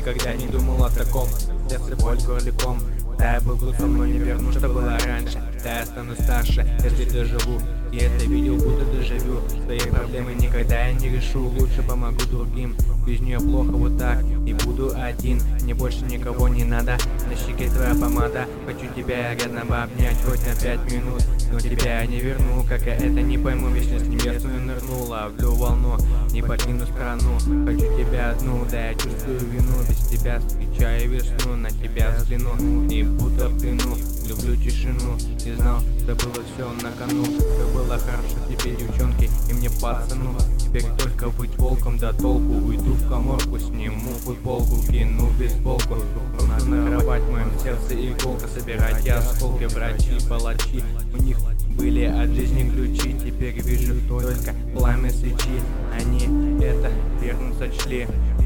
никогда не думал о таком. Сердце боль горликом. Да, я был глупым, но не верну, что было раньше. Да, я стану старше, если доживу. И это видел, будто дежавю. Свои проблемы никогда я не решу. Лучше помогу другим. Без нее плохо вот так, и буду один. Мне больше никого не надо. На щеке твоя помада. Хочу тебя рядом обнять хоть на 5 минут. Но тебя я не верну, как я это не пойму. Вечность небесную нырну, ловлю волну. Не покину страну, хочу тебя одну. Да, я чувствую вину, без тебя встречаю весну. На тебя взгляну, и будто в плену. Люблю тишину, не знал, что было все на кону. Все было хорошо, теперь девчонки и мне пацану. Теперь только быть волком до толку. Уйду в каморку, сниму футболку, кину бейсболку. Надо на кровать в моем сердце иголка. Собирать осколки, врачи, палачи. У них были от жизни ключи. Теперь вижу только пламя свечи. Они это верно сочли.